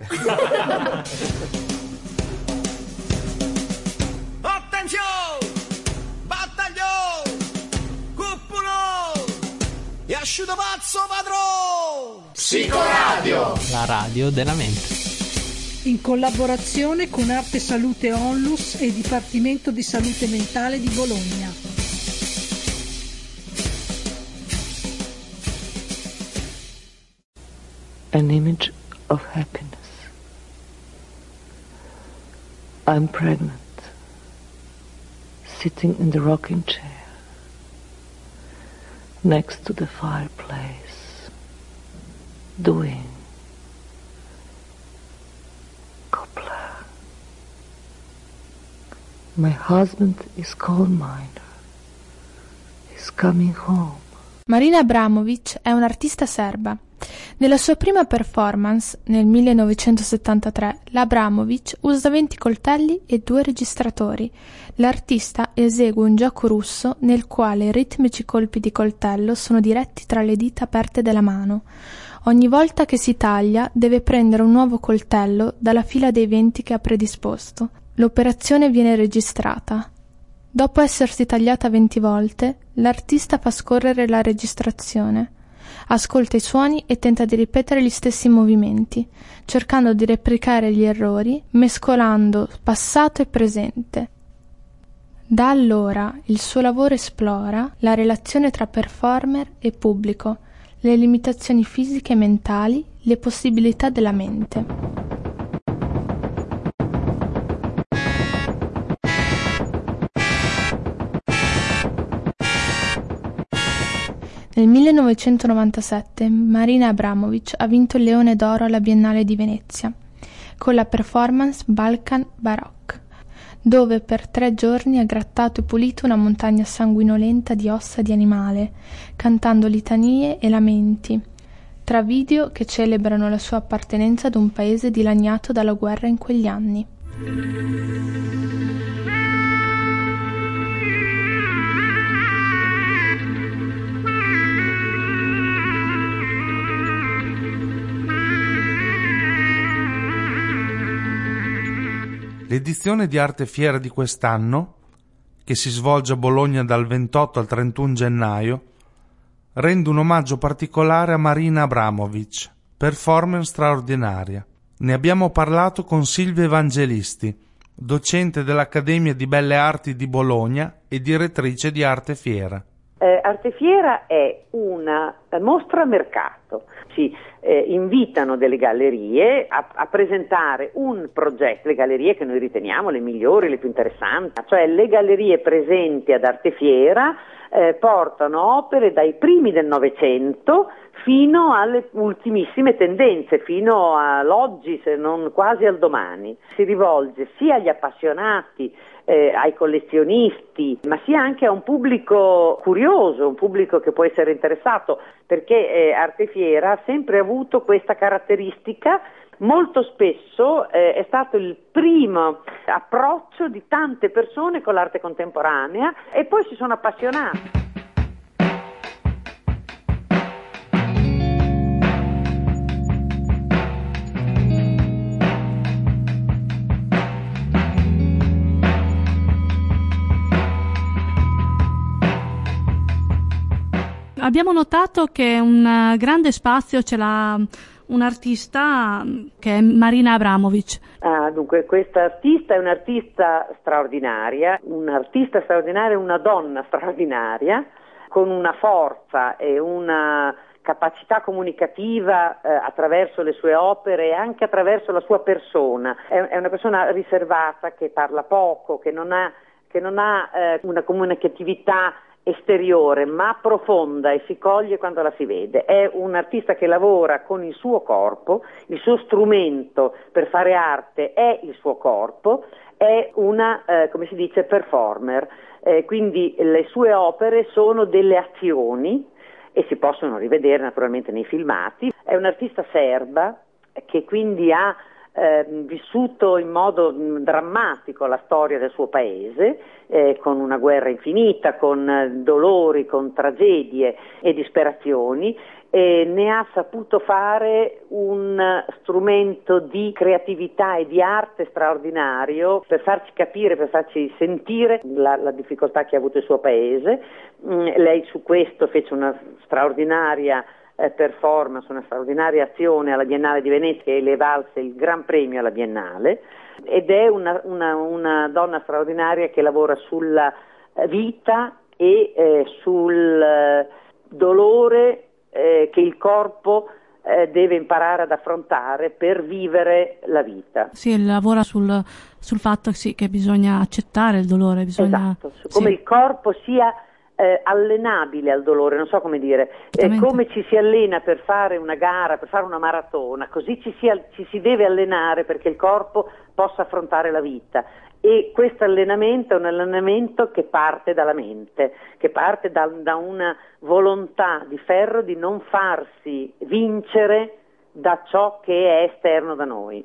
Attenzione! Battaglio! Cuppulo! E asciutto pazzo padrone! Psicoradio! La radio della mente. In collaborazione con Arte Salute Onlus e Dipartimento di Salute Mentale di Bologna. An image of happiness. I'm pregnant, sitting in the rocking chair, next to the fireplace, doing Copla. My husband is coal miner. He's coming home. Marina Abramović è un'artista serba. Nella sua prima performance, nel 1973, la Abramović usa 20 coltelli e 2 registratori. L'artista esegue un gioco russo nel quale ritmici colpi di coltello sono diretti tra le dita aperte della mano. Ogni volta che si taglia, deve prendere un nuovo coltello dalla fila dei 20 che ha predisposto. L'operazione viene registrata. Dopo essersi tagliata 20 volte, l'artista fa scorrere la registrazione. Ascolta i suoni e tenta di ripetere gli stessi movimenti, cercando di replicare gli errori, mescolando passato e presente. Da allora il suo lavoro esplora la relazione tra performer e pubblico, le limitazioni fisiche e mentali, le possibilità della mente. Nel 1997 Marina Abramović ha vinto il Leone d'Oro alla Biennale di Venezia con la performance Balkan Baroque, dove per 3 giorni ha grattato e pulito una montagna sanguinolenta di ossa di animale, cantando litanie e lamenti, tra video che celebrano la sua appartenenza ad un paese dilaniato dalla guerra in quegli anni. L'edizione di Arte Fiera di quest'anno, che si svolge a Bologna dal 28 al 31 gennaio, rende un omaggio particolare a Marina Abramović, performance straordinaria. Ne abbiamo parlato con Silvia Evangelisti, docente dell'Accademia di Belle Arti di Bologna e direttrice di Arte Fiera. Arte Fiera è una mostra mercato. Ci invitano delle gallerie a presentare un progetto, le gallerie che noi riteniamo le migliori, le più interessanti, cioè le gallerie presenti ad Arte Fiera portano opere dai primi del Novecento fino alle ultimissime tendenze, fino all'oggi, se non quasi al domani. Si rivolge sia agli appassionati, ai collezionisti, ma sia anche a un pubblico curioso, un pubblico che può essere interessato, perché Arte Fiera ha sempre avuto questa caratteristica. Molto spesso è stato il primo approccio di tante persone con l'arte contemporanea e poi si sono appassionati. Abbiamo notato che un grande spazio ce l'ha un artista che è Marina Abramović. Dunque questa artista è un'artista straordinaria, una donna straordinaria, con una forza e una capacità comunicativa attraverso le sue opere e anche attraverso la sua persona. È una persona riservata, che parla poco, che non ha una comunicatività esteriore, ma profonda, e si coglie quando la si vede. È un artista che lavora con il suo corpo, il suo strumento per fare arte è il suo corpo, è una, come si dice, performer, quindi le sue opere sono delle azioni e si possono rivedere naturalmente nei filmati. È un'artista serba che quindi ha vissuto in modo drammatico la storia del suo paese, con una guerra infinita, con dolori, con tragedie e disperazioni, e ne ha saputo fare un strumento di creatività e di arte straordinario per farci capire, per farci sentire la difficoltà che ha avuto il suo paese. Lei su questo fece una straordinaria performance, una straordinaria azione alla Biennale di Venezia che le valse il Gran Premio alla Biennale, ed è una donna straordinaria che lavora sulla vita e sul dolore che il corpo deve imparare ad affrontare per vivere la vita. Sì, lavora sul fatto che bisogna accettare il dolore, esatto, su come il corpo sia allenabile al dolore, non so come dire, come ci si allena per fare una gara, per fare una maratona, così ci si deve allenare perché il corpo possa affrontare la vita. E questo allenamento è un allenamento che parte dalla mente, che parte da una volontà di ferro di non farsi vincere da ciò che è esterno da noi.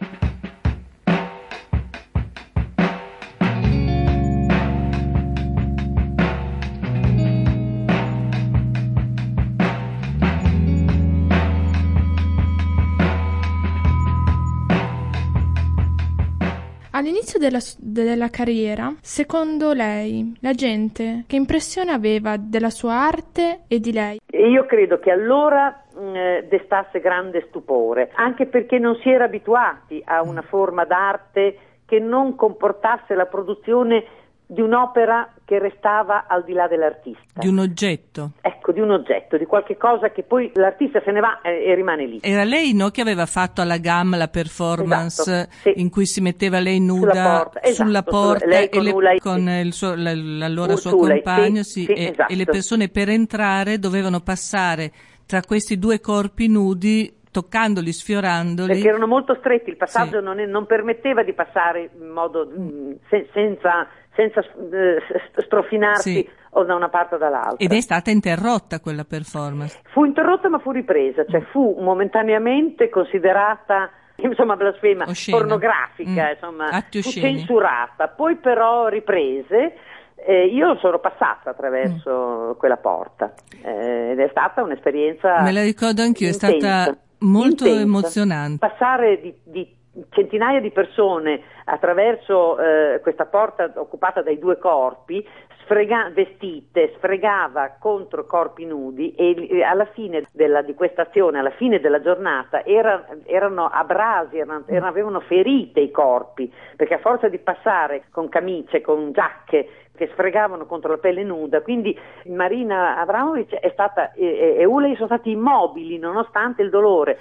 All'inizio della carriera, secondo lei, la gente che impressione aveva della sua arte e di lei? Io credo che allora destasse grande stupore, anche perché non si era abituati a una forma d'arte che non comportasse la produzione di un'opera che restava al di là dell'artista. Di un oggetto. Ecco, di un oggetto, di qualche cosa che poi l'artista se ne va e rimane lì. Era lei, no, che aveva fatto alla GAM la performance, esatto, sì, in cui si metteva lei nuda sulla porta lei con il suo, l'allora suo compagno, esatto. E le persone per entrare dovevano passare tra questi due corpi nudi, toccandoli, sfiorandoli. Perché erano molto stretti, il passaggio non permetteva di passare in modo senza strofinarsi o da una parte o dall'altra. Ed è stata interrotta quella performance. Fu interrotta ma fu ripresa, cioè fu momentaneamente considerata blasfema, oscena, pornografica, fu censurata, poi però riprese. Io sono passata attraverso quella porta ed è stata un'esperienza, me la ricordo anch'io, intensa, è stata molto intensa. Emozionante. Passare di centinaia di persone attraverso questa porta occupata dai due corpi, vestite, sfregava contro corpi nudi, e alla fine di questa azione, alla fine della giornata, erano abrasi, avevano ferite i corpi, perché a forza di passare con camicie, con giacche che sfregavano contro la pelle nuda, quindi Marina Abramović è stata e Uley sono stati immobili nonostante il dolore.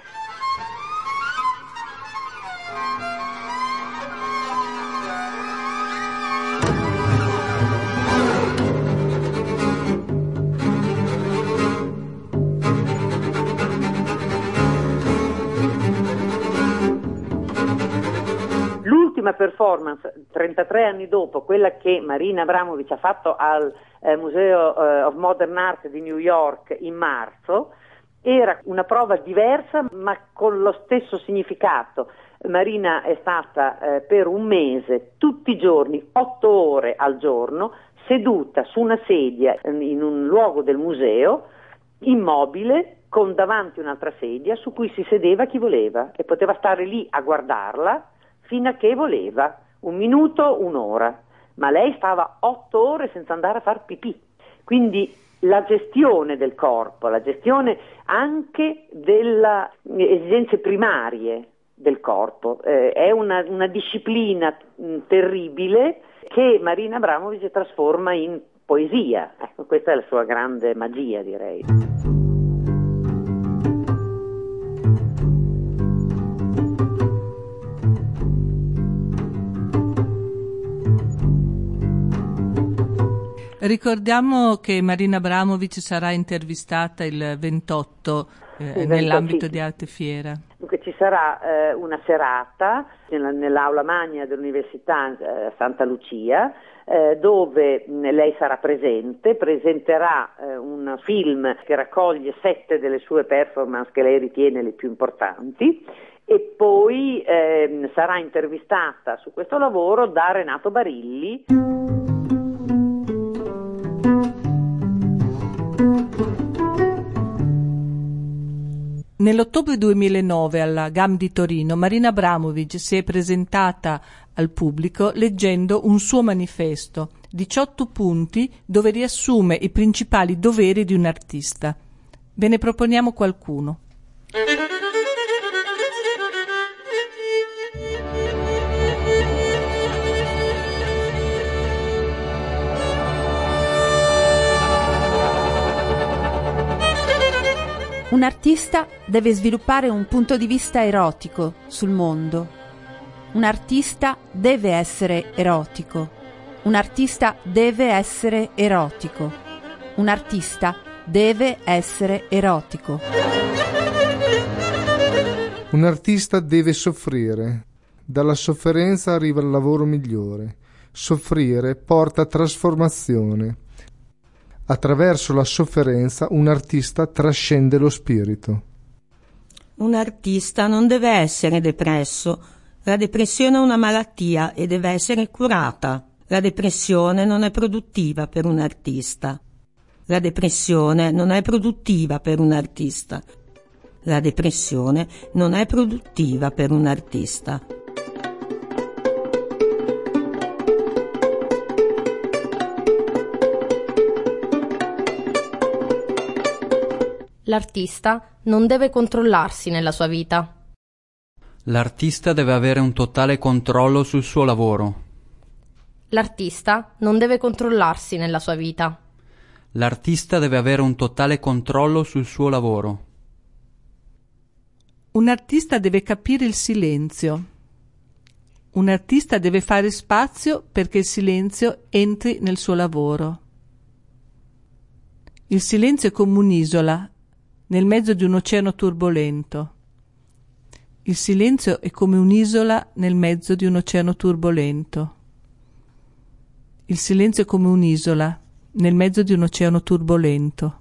L'ultima performance, 33 anni dopo, quella che Marina Abramović ha fatto al Museo of Modern Art di New York in marzo, era una prova diversa ma con lo stesso significato. Marina è stata per un mese, tutti i giorni, 8 ore al giorno, seduta su una sedia in un luogo del museo, immobile, con davanti un'altra sedia su cui si sedeva chi voleva e poteva stare lì a guardarla fino a che voleva, 1 minuto, 1 ora, ma lei stava 8 ore senza andare a far pipì. Quindi la gestione del corpo, la gestione anche delle esigenze primarie del corpo, è una disciplina terribile che Marina Abramović trasforma in poesia. Ecco, questa è la sua grande magia, direi. Ricordiamo che Marina Abramović sarà intervistata il 28 nell'ambito di Arte Fiera. Dunque ci sarà una serata nell'aula magna dell'Università Santa Lucia, dove lei sarà presente, presenterà un film che raccoglie 7 delle sue performance che lei ritiene le più importanti, e poi sarà intervistata su questo lavoro da Renato Barilli. Nell'ottobre 2009 alla GAM di Torino Marina Abramovic si è presentata al pubblico leggendo un suo manifesto, 18 punti dove riassume i principali doveri di un artista. Ve ne proponiamo qualcuno. Un artista deve sviluppare un punto di vista erotico sul mondo. Un artista deve essere erotico. Un artista deve essere erotico. Un artista deve essere erotico. Un artista deve soffrire. Dalla sofferenza arriva il lavoro migliore. Soffrire porta a trasformazione. Attraverso la sofferenza un artista trascende lo spirito. Un artista non deve essere depresso. La depressione è una malattia e deve essere curata. La depressione non è produttiva per un artista. La depressione non è produttiva per un artista. La depressione non è produttiva per un artista. L'artista non deve controllarsi nella sua vita. L'artista deve avere un totale controllo sul suo lavoro. L'artista non deve controllarsi nella sua vita. L'artista deve avere un totale controllo sul suo lavoro. Un artista deve capire il silenzio. Un artista deve fare spazio perché il silenzio entri nel suo lavoro. Il silenzio è come un'isola nel mezzo di un oceano turbolento. Il silenzio è come un'isola nel mezzo di un oceano turbolento. Il silenzio è come un'isola nel mezzo di un oceano turbolento.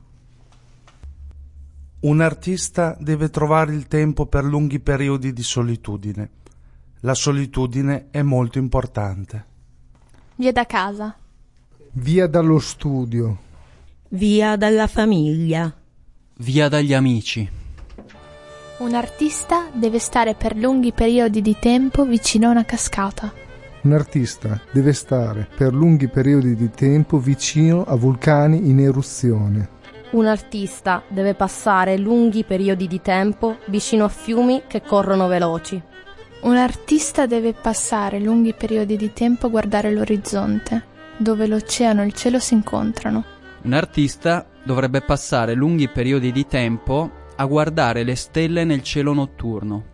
Un artista deve trovare il tempo per lunghi periodi di solitudine. La solitudine è molto importante. Via da casa. Via dallo studio. Via dalla famiglia. Via dagli amici. Un artista deve stare per lunghi periodi di tempo vicino a una cascata. Un artista deve stare per lunghi periodi di tempo vicino a vulcani in eruzione. Un artista deve passare lunghi periodi di tempo vicino a fiumi che corrono veloci. Un artista deve passare lunghi periodi di tempo a guardare l'orizzonte, dove l'oceano e il cielo si incontrano. Un artista dovrebbe passare lunghi periodi di tempo a guardare le stelle nel cielo notturno.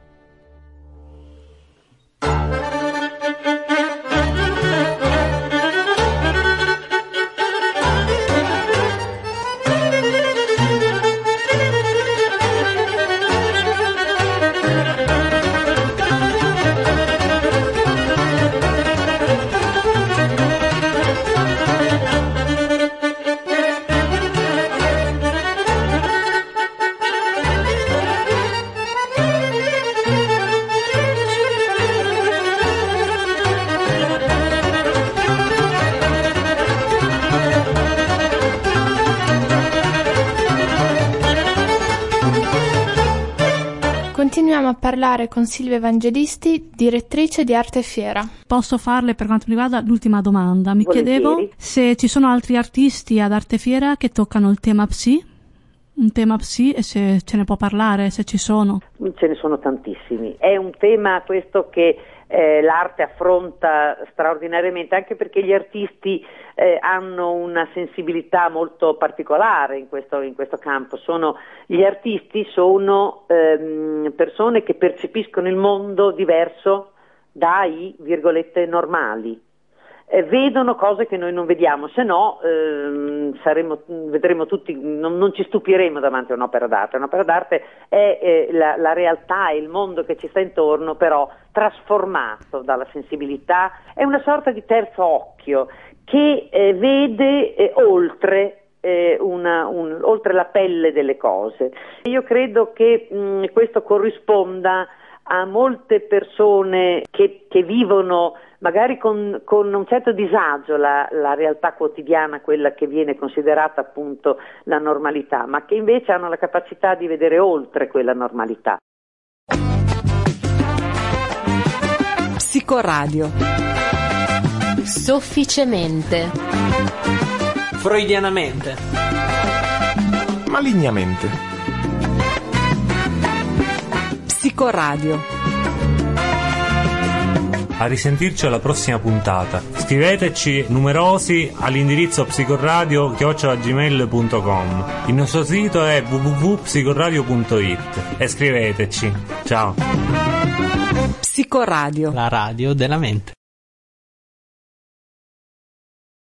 Continuiamo a parlare con Silvia Evangelisti, direttrice di Arte Fiera. Posso farle per quanto riguarda l'ultima domanda? Mi Volentieri. chiedevo se ci sono altri artisti ad Arte Fiera che toccano il tema psi, un tema psi, e se ce ne può parlare, se ci sono. Ce ne sono tantissimi. È un tema questo che l'arte affronta straordinariamente, anche perché gli artisti hanno una sensibilità molto particolare in questo campo. Gli artisti sono persone che percepiscono il mondo diverso dai, virgolette, normali. Vedono cose che noi non vediamo, se no vedremo tutti, non ci stupiremo davanti a un'opera d'arte. Un'opera d'arte è la realtà, è il mondo che ci sta intorno, però trasformato dalla sensibilità, è una sorta di terzo occhio che vede oltre la pelle delle cose. Io credo che questo corrisponda a molte persone che vivono magari con un certo disagio la realtà quotidiana, quella che viene considerata appunto la normalità, ma che invece hanno la capacità di vedere oltre quella normalità. Psicoradio. Sofficemente. Freudianamente. Malignamente. Psicoradio. A risentirci alla prossima puntata. Scriveteci numerosi all'indirizzo psicoradio@gmail.com. Il nostro sito è www.psicoradio.it e scriveteci. Ciao. Psicoradio. La radio della mente.